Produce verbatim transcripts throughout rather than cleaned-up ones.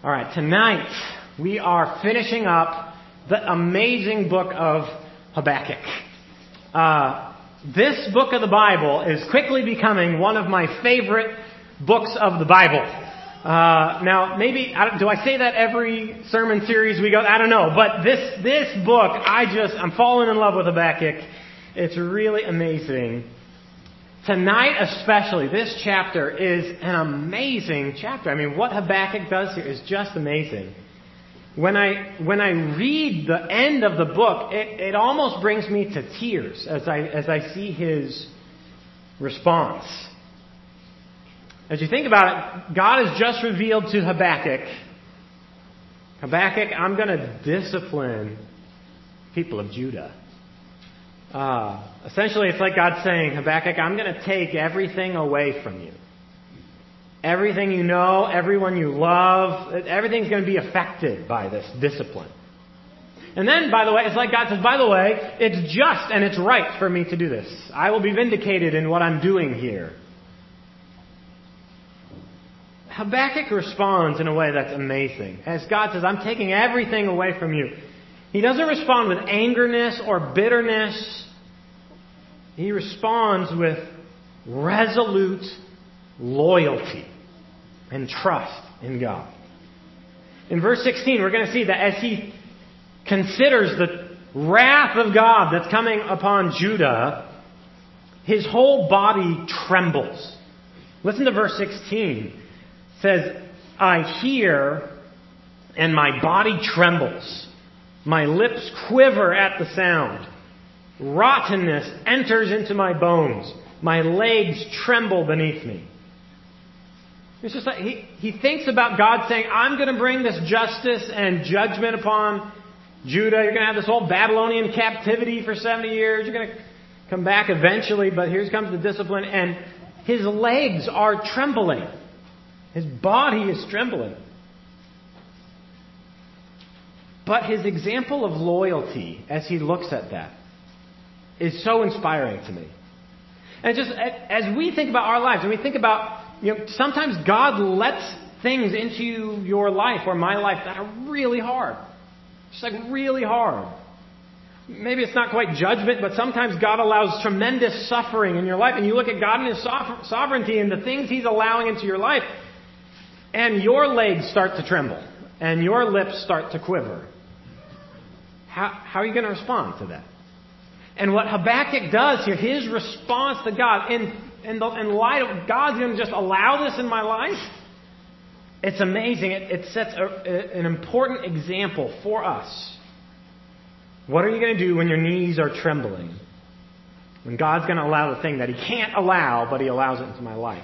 All right, tonight we are finishing up the amazing book of Habakkuk. Uh, this book of the Bible is quickly becoming one of my favorite books of the Bible. Uh, now, maybe, do I say that every sermon series we go? I don't know. But this, this book, I just, I'm falling in love with Habakkuk. It's really amazing. Tonight especially, this chapter is an amazing chapter. I mean, what Habakkuk does here is just amazing. When I when I read the end of the book, it, it almost brings me to tears as I as I see his response. As you think about it, God has just revealed to Habakkuk, Habakkuk, I'm going to discipline people of Judah. Uh, essentially, it's like God saying, Habakkuk, I'm going to take everything away from you. Everything you know, everyone you love, everything's going to be affected by this discipline. And then, by the way, it's like God says, by the way, it's just and it's right for me to do this. I will be vindicated in what I'm doing here. Habakkuk responds in a way that's amazing. As God says, I'm taking everything away from you. He doesn't respond with angerness or bitterness. He responds with resolute loyalty and trust in God. In verse sixteen, we're going to see that as he considers the wrath of God that's coming upon Judah, his whole body trembles. Listen to verse sixteen. It says, I hear and my body trembles. My lips quiver at the sound. Rottenness enters into my bones. My legs tremble beneath me. It's just like he, he thinks about God saying, I'm going to bring this justice and judgment upon Judah. You're going to have this whole Babylonian captivity for seventy years. You're going to come back eventually, but here comes the discipline. And his legs are trembling. His body is trembling. But his example of loyalty, as he looks at that, is so inspiring to me. And just as we think about our lives, and we think about, you know, sometimes God lets things into your life or my life that are really hard. Just like really hard. Maybe it's not quite judgment, but sometimes God allows tremendous suffering in your life. And you look at God and His sovereignty and the things He's allowing into your life, and your legs start to tremble, and your lips start to quiver. How, how are you going to respond to that? And what Habakkuk does here, his response to God, in, in, the, in light of God's going to just allow this in my life, it's amazing. It, it sets a, a, an important example for us. What are you going to do when your knees are trembling? When God's going to allow the thing that He can't allow, but He allows it into my life.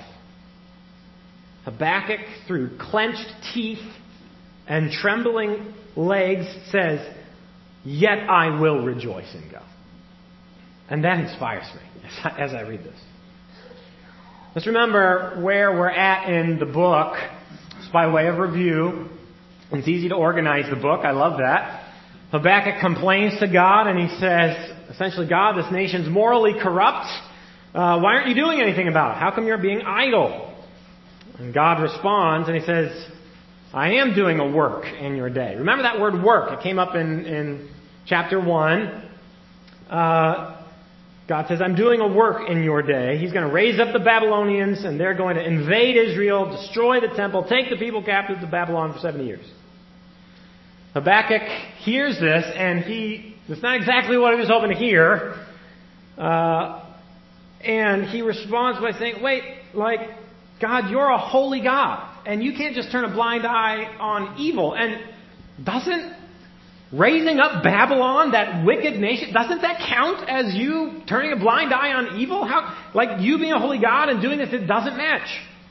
Habakkuk, through clenched teeth and trembling legs, says, yet I will rejoice in God. And that inspires me as I, as I read this. Let's remember where we're at in the book. Just by way of review. It's easy to organize the book. I love that. Habakkuk complains to God and he says, essentially, God, this nation's morally corrupt. Uh, why aren't you doing anything about it? How come you're being idle? And God responds and He says, I am doing a work in your day. Remember that word work. It came up in, in chapter one. Uh, God says, I'm doing a work in your day. He's going to raise up the Babylonians, and they're going to invade Israel, destroy the temple, take the people captive to Babylon for seventy years. Habakkuk hears this, and he, it's not exactly what he was hoping to hear. Uh, and he responds by saying, wait, like, God, you're a holy God, and you can't just turn a blind eye on evil. And doesn't raising up Babylon, that wicked nation, doesn't that count as you turning a blind eye on evil? How, like you being a holy God and doing this, it doesn't match.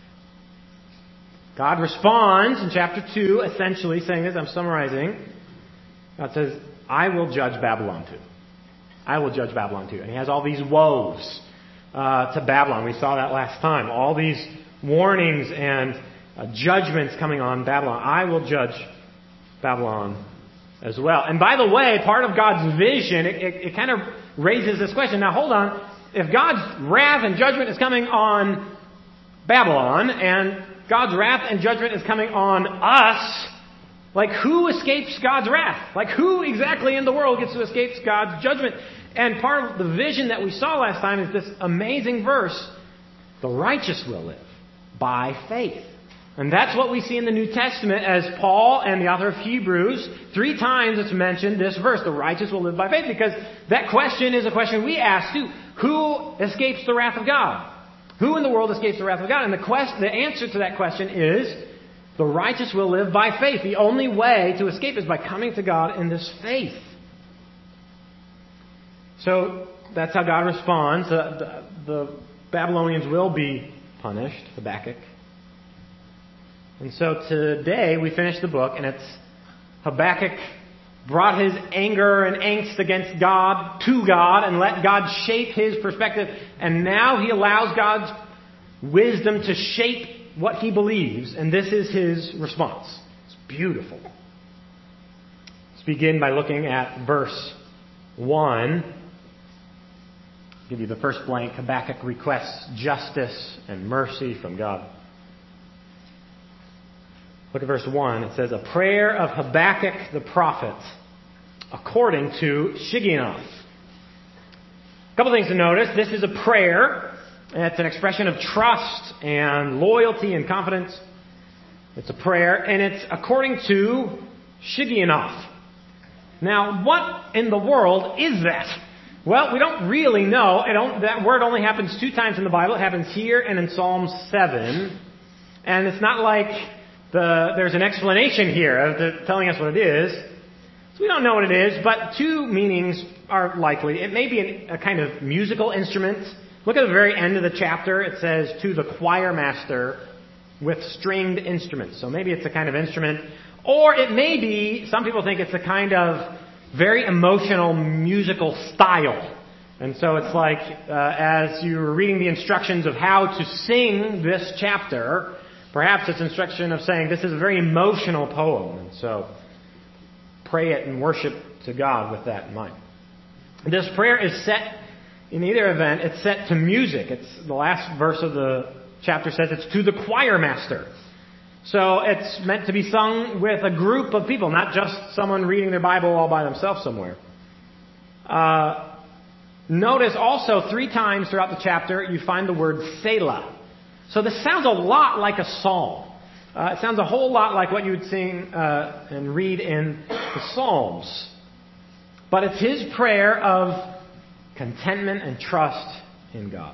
God responds in chapter two, essentially saying this, I'm summarizing. God says, I will judge Babylon too. I will judge Babylon too. And He has all these woes uh, to Babylon. We saw that last time. All these warnings and uh, judgments coming on Babylon. I will judge Babylon as well. And by the way, part of God's vision, it, it, it kind of raises this question. Now hold on. If God's wrath and judgment is coming on Babylon, and God's wrath and judgment is coming on us, Like, who escapes God's wrath? Like, who exactly in the world gets to escape God's judgment? And part of the vision that we saw last time is this amazing verse, the righteous will live by faith. And that's what we see in the New Testament as Paul and the author of Hebrews, three times it's mentioned this verse, the righteous will live by faith, because that question is a question we ask too. Who escapes the wrath of God? Who in the world escapes the wrath of God? And the quest, the answer to that question is, the righteous will live by faith. The only way to escape is by coming to God in this faith. So that's how God responds. The, the, the Babylonians will be punished, Habakkuk. And so today we finish the book, and it's Habakkuk brought his anger and angst against God to God and let God shape his perspective. And now he allows God's wisdom to shape what he believes, and this is his response. It's beautiful. Let's begin by looking at verse one. I'll give you the first blank. Habakkuk requests justice and mercy from God. Look at verse one. It says, a prayer of Habakkuk the prophet according to Shigionoth. A couple things to notice. This is a prayer. It's an expression of trust and loyalty and confidence. It's a prayer, and it's according to Shigionoth. Now, what in the world is that? Well, we don't really know. It don't, that word only happens two times in the Bible. It happens here and in Psalm seven. And it's not like the, there's an explanation here of the, telling us what it is. So we don't know what it is, but two meanings are likely. It may be an, a kind of musical instrument. Look at the very end of the chapter. It says, to the choir master with stringed instruments. So maybe it's a kind of instrument. Or it may be, some people think it's a kind of very emotional musical style. And so it's like, uh, as you're reading the instructions of how to sing this chapter, perhaps it's instruction of saying this is a very emotional poem. And so pray it and worship to God with that in mind. This prayer is set, in either event, it's set to music. It's the last verse of the chapter says it's to the choir master. So it's meant to be sung with a group of people, not just someone reading their Bible all by themselves somewhere. Uh, notice also three times throughout the chapter you find the word Selah. So this sounds a lot like a psalm. Uh, it sounds a whole lot like what you would sing uh, and read in the Psalms. But it's his prayer of contentment and trust in God.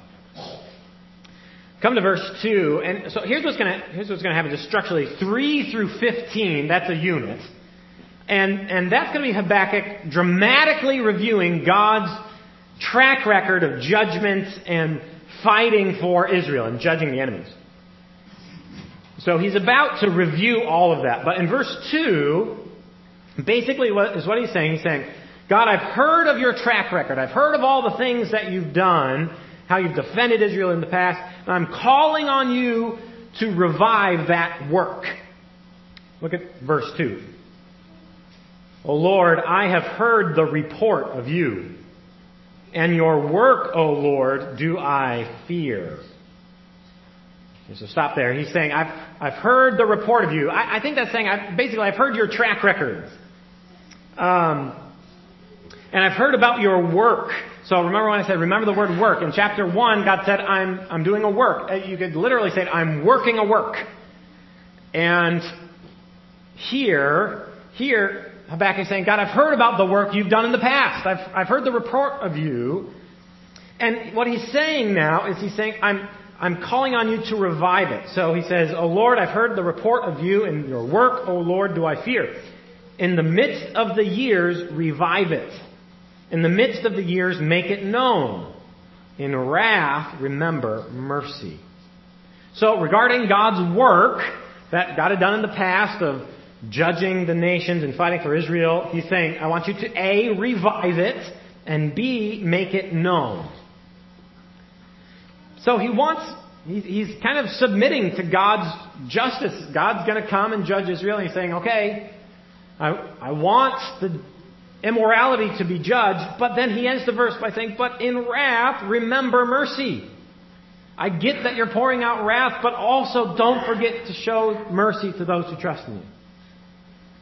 Come to verse two, and so here's what's going to here's what's going to happen just structurally. three through fifteen, that's a unit. And and that's going to be Habakkuk dramatically reviewing God's track record of judgment and fighting for Israel and judging the enemies. So he's about to review all of that. But in verse two, basically what is what he's saying, he's saying, God, I've heard of your track record. I've heard of all the things that you've done, how you've defended Israel in the past. And I'm calling on you to revive that work. Look at verse two. O Lord, I have heard the report of you, and your work, O Lord, do I fear. So stop there. He's saying, I've, I've heard the report of you. I, I think that's saying, I, basically, I've heard your track record. Um... And I've heard about your work. So remember when I said, remember the word work. In chapter one, God said, I'm, I'm doing a work. You could literally say, I'm working a work. And here, here, Habakkuk is saying, God, I've heard about the work you've done in the past. I've, I've heard the report of you. And what he's saying now is he's saying, I'm, I'm calling on you to revive it. So he says, O Lord, I've heard the report of you and your work. O Lord, do I fear. In the midst of the years, revive it. In the midst of the years, make it known. In wrath, remember mercy. So regarding God's work that God had done in the past of judging the nations and fighting for Israel, he's saying, I want you to A, revive it, and B, make it known. So he wants, he's kind of submitting to God's justice. God's going to come and judge Israel. And he's saying, okay, I, I want the immorality to be judged, but then he ends the verse by saying, but in wrath, remember mercy. I get that you're pouring out wrath, but also don't forget to show mercy to those who trust in you.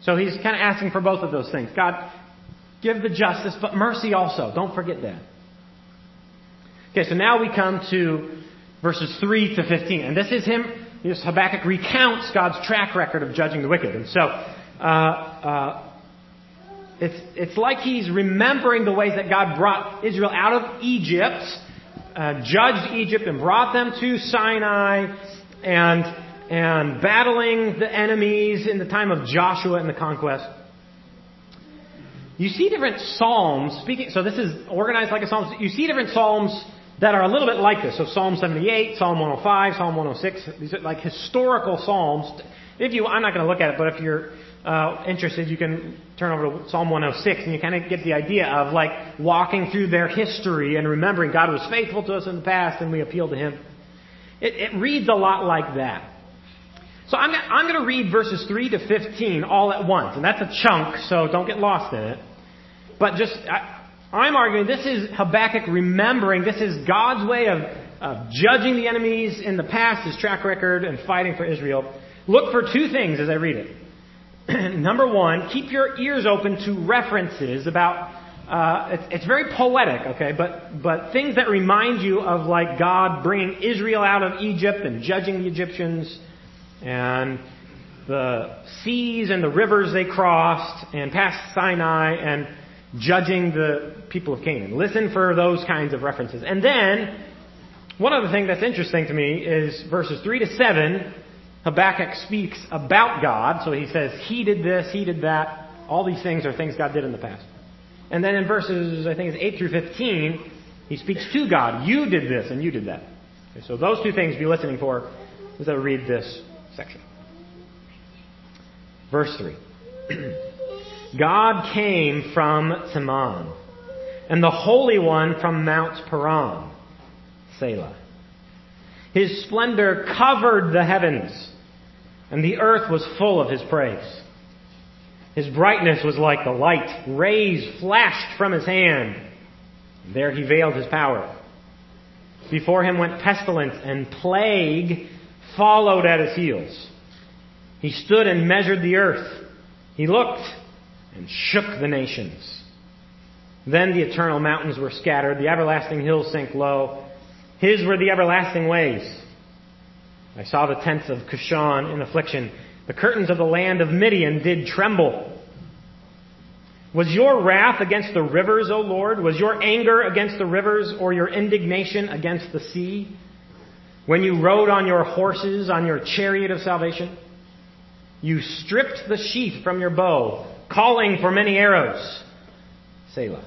So he's kind of asking for both of those things. God, give the justice, but mercy also. Don't forget that. Okay, so now we come to verses three to fifteen. And this is him, this Habakkuk recounts God's track record of judging the wicked. And so, uh, uh, it's, it's like he's remembering the ways that God brought Israel out of Egypt, uh, judged Egypt and brought them to Sinai, and, and battling the enemies in the time of Joshua and the conquest. You see different psalms, speaking, so this is organized like a psalm. You see different psalms that are a little bit like this. So Psalm seventy-eight, Psalm one oh five, Psalm one oh six. These are like historical psalms. If you, I'm not going to look at it, but if you're uh, interested, you can turn over to Psalm one oh six, and you kind of get the idea of like walking through their history and remembering God was faithful to us in the past, and we appeal to Him. It, it reads a lot like that. So I'm, I'm going to read verses three to fifteen all at once, and that's a chunk, so don't get lost in it. But just, I, I'm arguing this is Habakkuk remembering, this is God's way of, of judging the enemies in the past, His track record, and fighting for Israel. Look for two things as I read it. Number one, keep your ears open to references about, uh, it's, it's very poetic, okay, but, but things that remind you of like God bringing Israel out of Egypt and judging the Egyptians, and the seas and the rivers they crossed, and past Sinai, and judging the people of Canaan. Listen for those kinds of references. And then, one other thing that's interesting to me is verses three to seven, Habakkuk speaks about God. So he says, He did this, He did that. All these things are things God did in the past. And then in verses, I think it's eight through fifteen, he speaks to God. You did this and you did that. Okay, so those two things be listening for as I read this section. Verse three. God came from Teman, and the Holy One from Mount Paran, Selah. His splendor covered the heavens, and the earth was full of His praise. His brightness was like the light. Rays flashed from His hand. There He veiled His power. Before Him went pestilence, and plague followed at His heels. He stood and measured the earth. He looked and shook the nations. Then the eternal mountains were scattered, the everlasting hills sank low. His were the everlasting ways. I saw the tents of Cushan in affliction. The curtains of the land of Midian did tremble. Was your wrath against the rivers, O Lord? Was your anger against the rivers, or your indignation against the sea? When you rode on your horses, on your chariot of salvation? You stripped the sheath from your bow, calling for many arrows. Selah.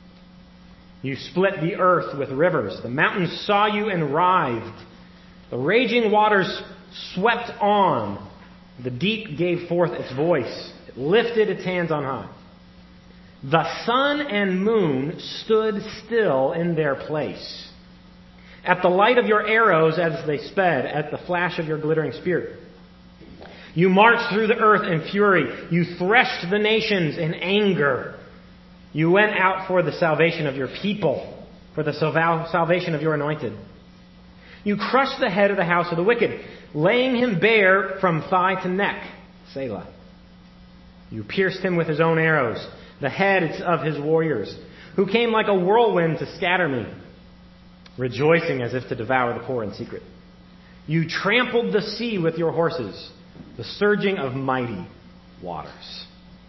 You split the earth with rivers. The mountains saw you and writhed. The raging waters swept on. The deep gave forth its voice. It lifted its hands on high. The sun and moon stood still in their place. At the light of your arrows as they sped, at the flash of your glittering spear. You marched through the earth in fury. You threshed the nations in anger. You went out for the salvation of your people, for the salvation of your anointed. You crushed the head of the house of the wicked, laying him bare from thigh to neck. Selah. You pierced him with his own arrows, the heads of his warriors, who came like a whirlwind to scatter me, rejoicing as if to devour the poor in secret. You trampled the sea with your horses, the surging of mighty waters.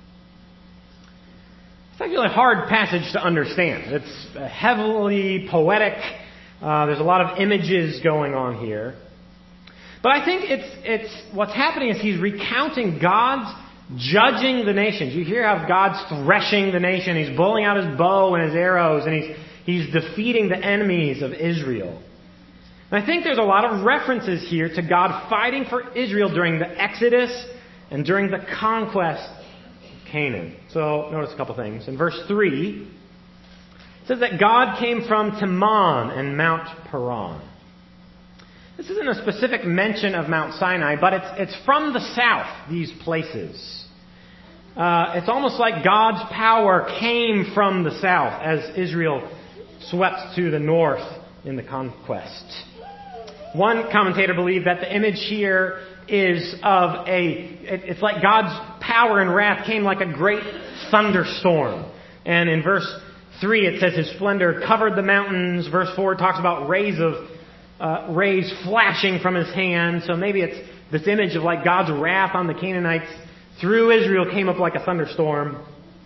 It's actually a hard passage to understand. It's heavily poetic. Uh, there's a lot of images going on here. But I think it's it's what's happening is he's recounting God's judging the nations. You hear how God's threshing the nation. He's pulling out his bow and his arrows, and he's he's defeating the enemies of Israel. And I think there's a lot of references here to God fighting for Israel during the Exodus and during the conquest of Canaan. So notice a couple things. In verse three, it says that God came from Teman and Mount Paran. This isn't a specific mention of Mount Sinai, but it's it's from the south, these places. Uh, it's almost like God's power came from the south as Israel swept to the north in the conquest. One commentator believed that the image here is of a, it's like God's power and wrath came like a great thunderstorm. And in verse three it says his splendor covered the mountains. Verse four talks about rays of uh, rays flashing from his hand. So maybe it's this image of like God's wrath on the Canaanites through Israel came up like a thunderstorm.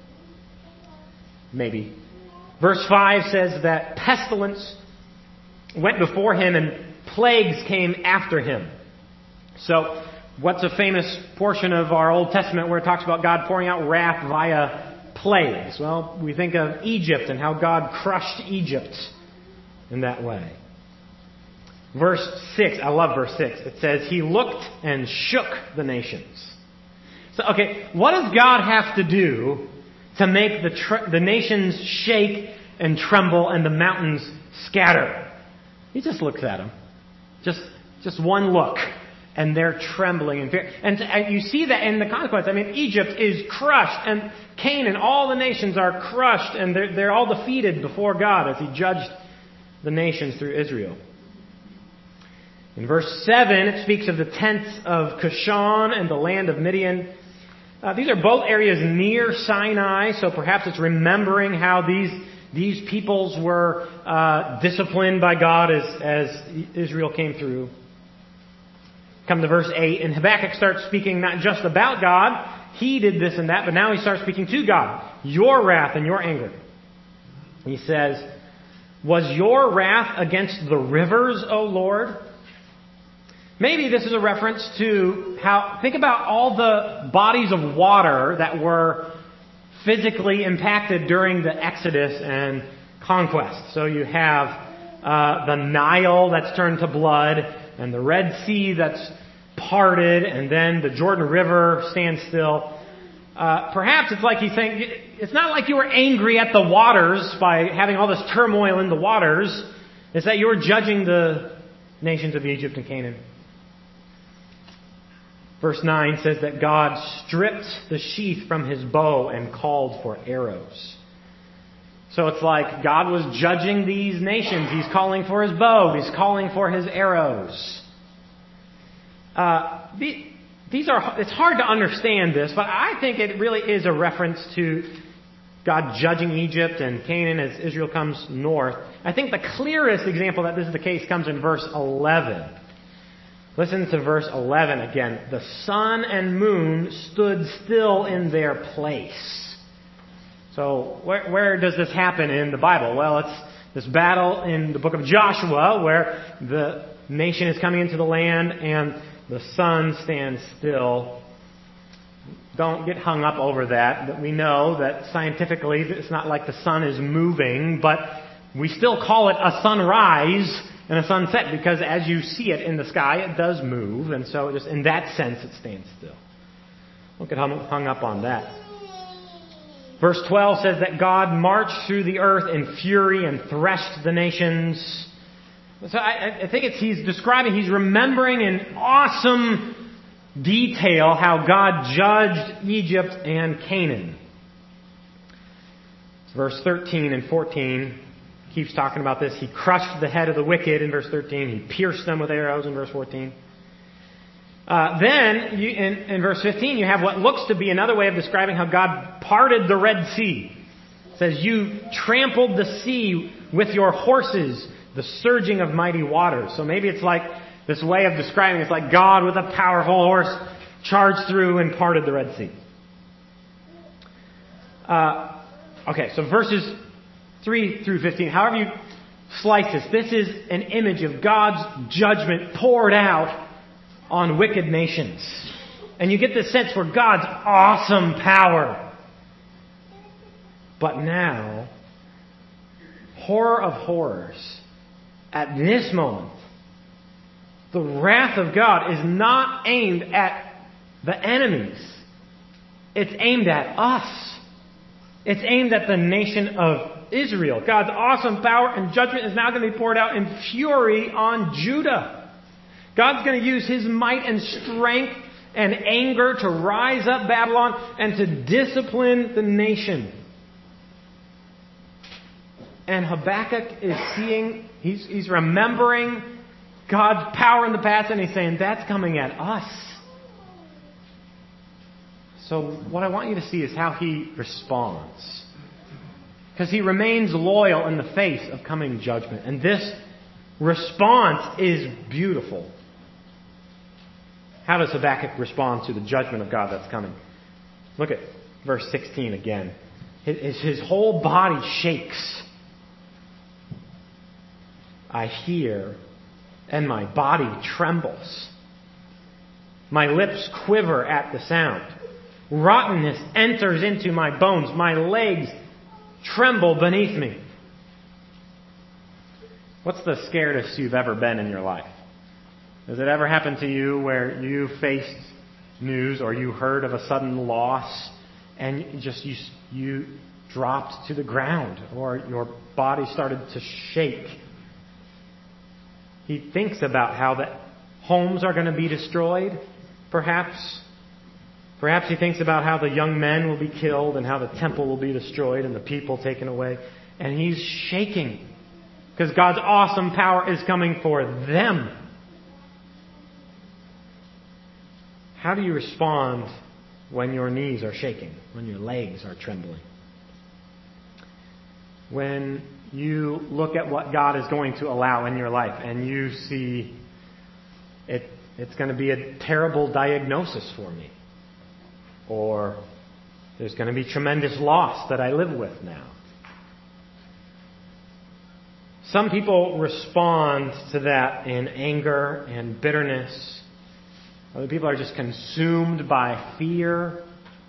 Maybe. Verse five says that pestilence went before him and plagues came after him. So, what's a famous portion of our Old Testament where it talks about God pouring out wrath via plagues? Well, we think of Egypt and how God crushed Egypt in that way. Verse six, I love verse six. It says, He looked and shook the nations. So, okay, what does God have to do to make the, tr- the nations shake and tremble and the mountains scatter? He just looks at them. Just, just one look. And they're trembling in fear. And, and you see that in the consequence. I mean, Egypt is crushed. And Canaan, all the nations are crushed. And they're, they're all defeated before God as He judged the nations through Israel. In verse seven, it speaks of the tents of Cushan and the land of Midian. Uh, these are both areas near Sinai. So perhaps it's remembering how these, these peoples were uh, disciplined by God as, as Israel came through. Come to verse eight, and Habakkuk starts speaking not just about God, he did this and that, but now he starts speaking to God. Your wrath and your anger. He says, was your wrath against the rivers, O Lord? Maybe this is a reference to how, think about all the bodies of water that were physically impacted during the Exodus and conquest. So you have uh, the Nile that's turned to blood, and the Red Sea that's parted, and then the Jordan River stands still. Uh, perhaps it's like he's saying, it's not like you were angry at the waters by having all this turmoil in the waters. It's that you were judging the nations of Egypt and Canaan. Verse nine says that God stripped the sheath from his bow and called for arrows. So it's like God was judging these nations. He's calling for his bow. He's calling for his arrows. Uh, these are, it's hard to understand this, but I think it really is a reference to God judging Egypt and Canaan as Israel comes north. I think the clearest example that this is the case comes in verse eleven. Listen to verse eleven again. The sun and moon stood still in their place. So where, where does this happen in the Bible? Well, it's this battle in the book of Joshua where the nation is coming into the land and the sun stands still. Don't get hung up over that. But we know that scientifically it's not like the sun is moving, but we still call it a sunrise and a sunset because as you see it in the sky, it does move. And so just in that sense, it stands still. Don't get hung up on that. Verse twelve says that God marched through the earth in fury and threshed the nations. So I, I think it's, he's describing, he's remembering in awesome detail how God judged Egypt and Canaan. Verse thirteen and fourteen keeps talking about this. He crushed the head of the wicked in verse thirteen. He pierced them with arrows in verse fourteen. Uh, then, you, in, in verse fifteen, you have what looks to be another way of describing how God parted the Red Sea. It says, you trampled the sea with your horses, the surging of mighty waters. So maybe it's like this way of describing it's like God with a powerful horse charged through and parted the Red Sea. Uh, okay, so verses three through fifteen, however you slice this, this is an image of God's judgment poured out on wicked nations. And you get this sense for God's awesome power. But now, horror of horrors, at this moment, the wrath of God is not aimed at the enemies. It's aimed at us. It's aimed at the nation of Israel. God's awesome power and judgment is now going to be poured out in fury on Judah. God's going to use His might and strength and anger to rise up Babylon and to discipline the nation. And Habakkuk is seeing, he's, he's remembering God's power in the past and he's saying, that's coming at us. So what I want you to see is how he responds. Because he remains loyal in the face of coming judgment. And this response is beautiful. How does Habakkuk respond to the judgment of God that's coming? Look at verse sixteen again. His, his whole body shakes. I hear, and my body trembles. My lips quiver at the sound. Rottenness enters into my bones. My legs tremble beneath me. What's the scaredest you've ever been in your life? Has it ever happened to you where you faced news or you heard of a sudden loss and just you, you dropped to the ground or your body started to shake? He thinks about how the homes are going to be destroyed, perhaps. Perhaps he thinks about how the young men will be killed and how the temple will be destroyed and the people taken away. And he's shaking because God's awesome power is coming for them. How do you respond when your knees are shaking, when your legs are trembling? When you look at what God is going to allow in your life and you see it, it's going to be a terrible diagnosis for me. Or there's going to be tremendous loss that I live with now. Some people respond to that in anger and bitterness. Other people are just consumed by fear.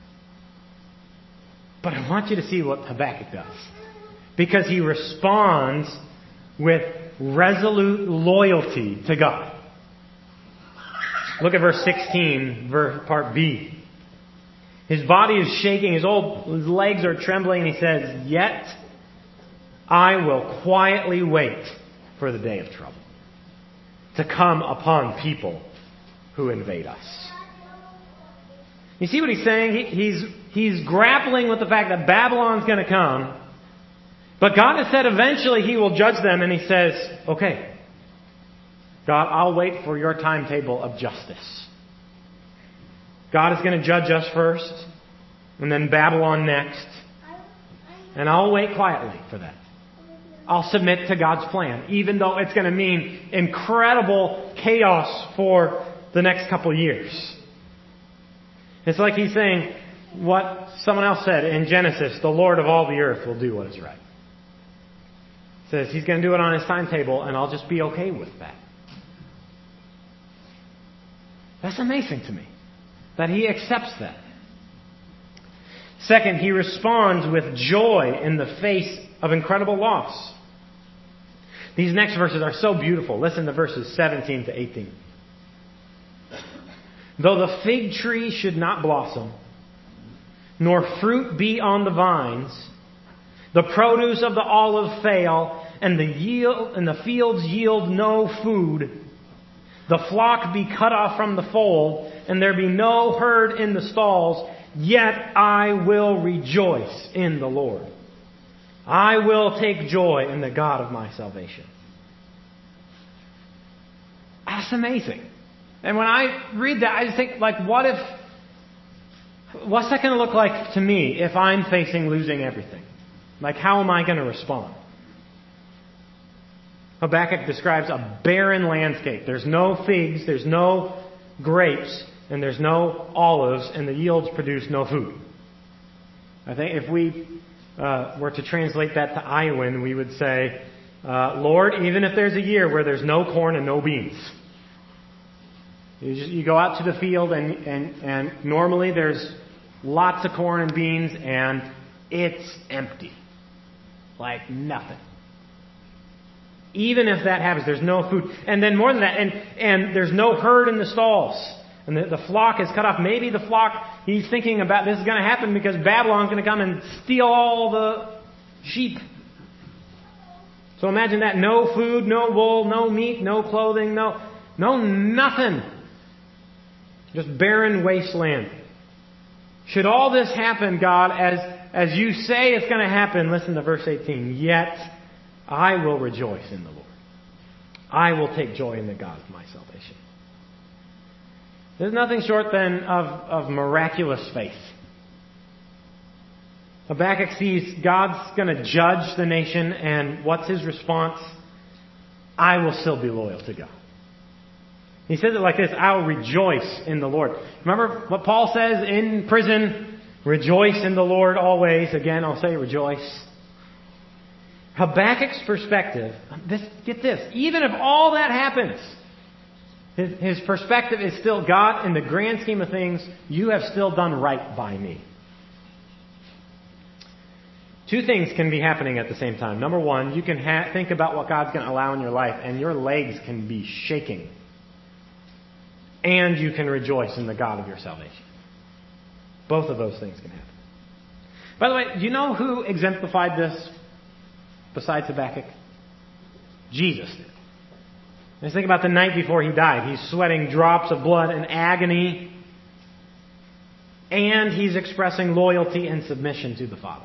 But I want you to see what Habakkuk does. Because he responds with resolute loyalty to God. Look at verse sixteen, verse, part B. His body is shaking, his old his legs are trembling, and he says, "Yet I will quietly wait for the day of trouble to come upon people who invade us." You see what he's saying? He, he's, he's grappling with the fact that Babylon's going to come. But God has said eventually He will judge them, and He says, okay, God, I'll wait for your timetable of justice. God is going to judge us first, and then Babylon next. And I'll wait quietly for that. I'll submit to God's plan, even though it's going to mean incredible chaos for the next couple years. It's like He's saying what someone else said in Genesis, the Lord of all the earth will do what is right. It says He's going to do it on His timetable, and I'll just be okay with that. That's amazing to me, that He accepts that. Second, He responds with joy in the face of incredible loss. These next verses are so beautiful. Listen to verses seventeen to eighteen. Though the fig tree should not blossom, nor fruit be on the vines, the produce of the olive fail, and the yield and the fields yield no food, the flock be cut off from the fold, and there be no herd in the stalls, yet I will rejoice in the Lord. I will take joy in the God of my salvation. That's amazing. And when I read that, I just think, like, what if, what's that going to look like to me if I'm facing losing everything? Like, how am I going to respond? Habakkuk describes a barren landscape. There's no figs, there's no grapes, and there's no olives, and the yields produce no food. I think if we uh, were to translate that to Iowan, we would say, uh, Lord, even if there's a year where there's no corn and no beans, you, just, you go out to the field and, and, and normally there's lots of corn and beans and it's empty. Like nothing. Even if that happens, there's no food. And then more than that, and, and there's no herd in the stalls. And the, the flock is cut off. Maybe the flock, he's thinking about this is going to happen because Babylon's going to come and steal all the sheep. So imagine that. No food, no wool, no meat, no clothing, no, no nothing. Just barren wasteland. Should all this happen, God, as, as you say it's going to happen, listen to verse eighteen, yet I will rejoice in the Lord. I will take joy in the God of my salvation. There's nothing short then of, of miraculous faith. Habakkuk sees God's going to judge the nation, and what's his response? I will still be loyal to God. He says it like this, I'll rejoice in the Lord. Remember what Paul says in prison? Rejoice in the Lord always. Again, I'll say rejoice. Habakkuk's perspective, this, get this, even if all that happens, his, his perspective is still, God, in the grand scheme of things, you have still done right by me. Two things can be happening at the same time. Number one, you can ha- think about what God's going to allow in your life, and your legs can be shaking. And you can rejoice in the God of your salvation. Both of those things can happen. By the way, do you know who exemplified this besides Habakkuk? Jesus did. Let's think about the night before he died. He's sweating drops of blood in agony. And he's expressing loyalty and submission to the Father.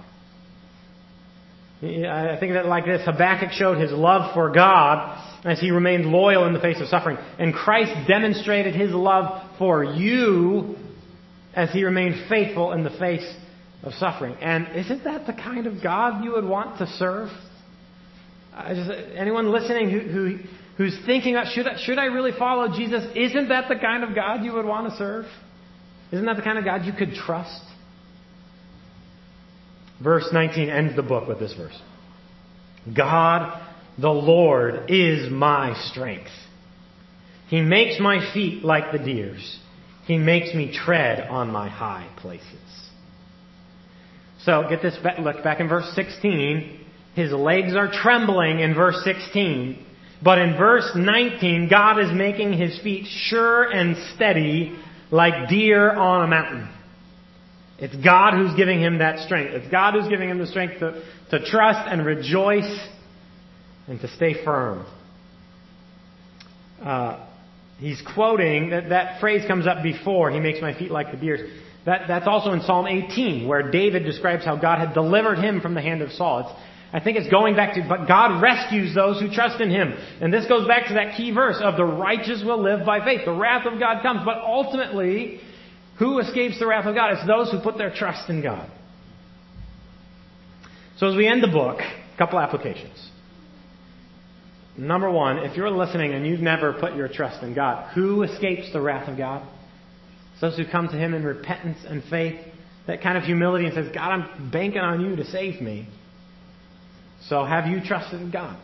I think of it like this. Habakkuk showed his love for God as he remained loyal in the face of suffering. And Christ demonstrated his love for you as he remained faithful in the face of suffering. And isn't that the kind of God you would want to serve? I just, anyone listening who, who who's thinking, should I, should I really follow Jesus? Isn't that the kind of God you would want to serve? Isn't that the kind of God you could trust? Verse nineteen ends the book with this verse. God, the Lord, is my strength. He makes my feet like the deer's. He makes me tread on my high places. So, get this, look back in verse sixteen. His legs are trembling in verse sixteen. But in verse nineteen, God is making his feet sure and steady like deer on a mountain. It's God who's giving him that strength. It's God who's giving him the strength to, to trust and rejoice and to stay firm. Uh, he's quoting, that, that phrase comes up before, he makes my feet like the deer's. That, that's also in Psalm eighteen, where David describes how God had delivered him from the hand of Saul. It's, I think it's going back to, but God rescues those who trust in him. And this goes back to that key verse of the righteous will live by faith. The wrath of God comes, but ultimately, who escapes the wrath of God? It's those who put their trust in God. So as we end the book, a couple applications. Number one, if you're listening and you've never put your trust in God, who escapes the wrath of God? It's those who come to him in repentance and faith, that kind of humility, and says, God, I'm banking on you to save me. So have you trusted in God?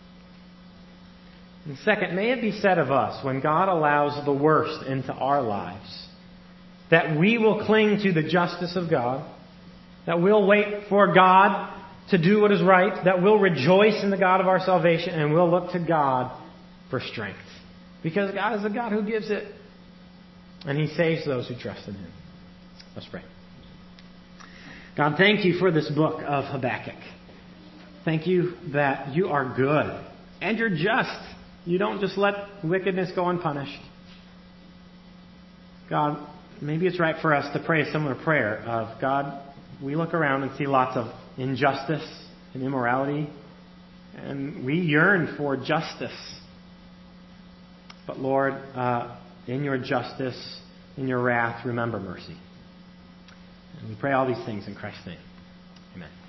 And second, may it be said of us, when God allows the worst into our lives, that we will cling to the justice of God, that we'll wait for God to do what is right, that we'll rejoice in the God of our salvation, and we'll look to God for strength. Because God is the God who gives it, and he saves those who trust in him. Let's pray. God, thank you for this book of Habakkuk. Thank you that you are good, and you're just. You don't just let wickedness go unpunished. God, maybe it's right for us to pray a similar prayer of, God, we look around and see lots of injustice and immorality, and we yearn for justice. But Lord, uh, in your justice, in your wrath, remember mercy. And we pray all these things in Christ's name. Amen.